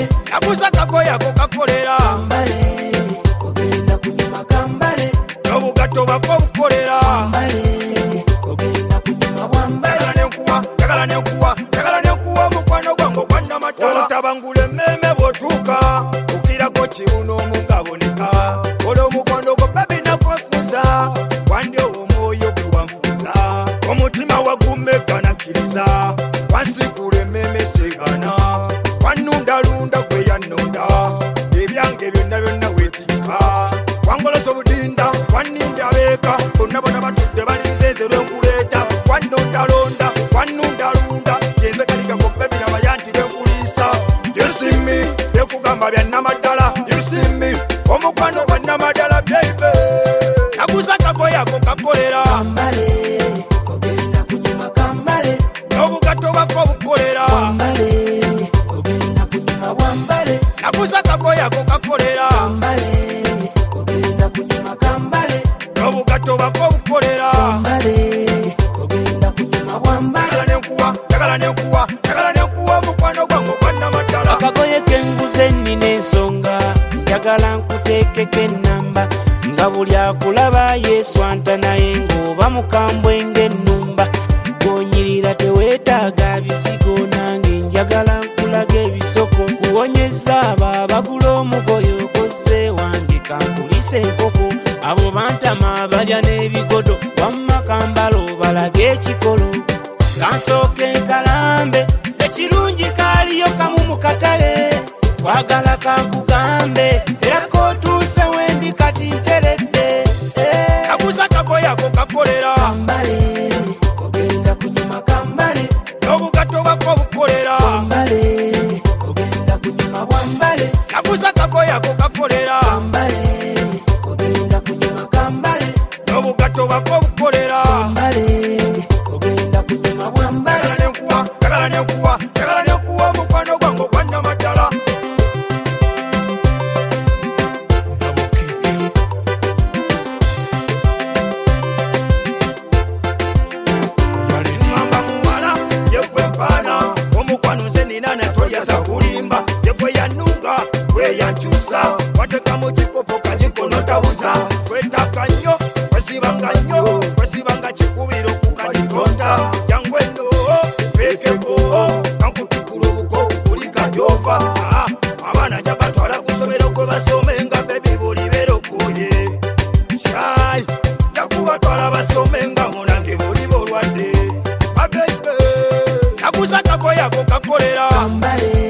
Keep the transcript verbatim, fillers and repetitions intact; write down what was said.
nakuza kagoya ko kakolera Kambale ogenda kunyuma kambale n'obugatto bako bukolera Kambale ogenda kunyuma bwambale Yagala nenkuwa yagala nenkuwa yagala nenkuwa mukwano gwange ogwannamatala otabangula emmeme bw'otuuka ukirako kibuno omugaboneka ola omukwano gwo babi nakwefuza wandi omwoyo gwe wanfuza omutima wagumeka nakkiriza wansikula emmeme segana wannundalunda gwe yannonda ebyange byonna byonna weetikka wangolosa obudinda wanninda beeka bonna bona batudde balinzenze lwenkuleeta wannondalonda wannundalunda yenze kaligako bebiraba yantire nkuliisa yusimi byekugamba byannamaddala yusimi omukwano gwannamaddala byeibe nakuza kagoyako kakolera Kambale ogenda kunyuma kambale n'obugatto bako bukolera Kambale ogenda kunyuma bwambale nakuza kagoyako kakolera Kambale ogenda kunyuma kambale n'obugatto bako bukolera Kambale ogenda kunyuma bwambale yagala nenkuwa yagala nenkuwa yagala nenkuwa omukwano gwange ogwannamatala akagoye kenguze nnina ensonga njagala nkuteekeko ennamba nga buli akulaba yeeswanta naye ng'oba mukambwe ng'ennumba gonyirira teweetaaga bizigo nange njagala nkulaga ebisoko kuwonyeza abo abagula omugoye okoze wange kankulisa enkoko abo bantama balya n'ebigodo wamma kambalo balaga ekikolo kansooke nkalambe ekirungi kaaliyo kamu mu katale twagala kankugambe era kootuuse wendi kati nteredde nakuza kagoyako kakolera Kambale ogenda kunyuma kambale n'obugatto bako bukolera Kambale ogenda kunyuma bwambale nakuza kagoyako kakolera Kambale ogenda kunyuma kambale n'obugatto bako bukolera Kambale ogenda kunyuma bwambale yagala nenkuwa yagala nenkuwa yagala nenkuwa omukwano gwange ogwannamatala yalimanga muwala yegwe mpaana omukwano nze nina natolyaza kulimba yegwe yanunga gwe yankyusa wateka mu kikopo kagikonotabuza kwetaka nnyo kwesibanga nnyo kwesibanga kikubiro kukalikonda jangwe nno pekeko kankutukula obuko kulika gyova abaana jabatwala ku ssomero gwe basome nga bebi buli berokoye shai jakubatwala basome nga munange buli bolwadde abebe nakuza kagoyako kakolera Kambale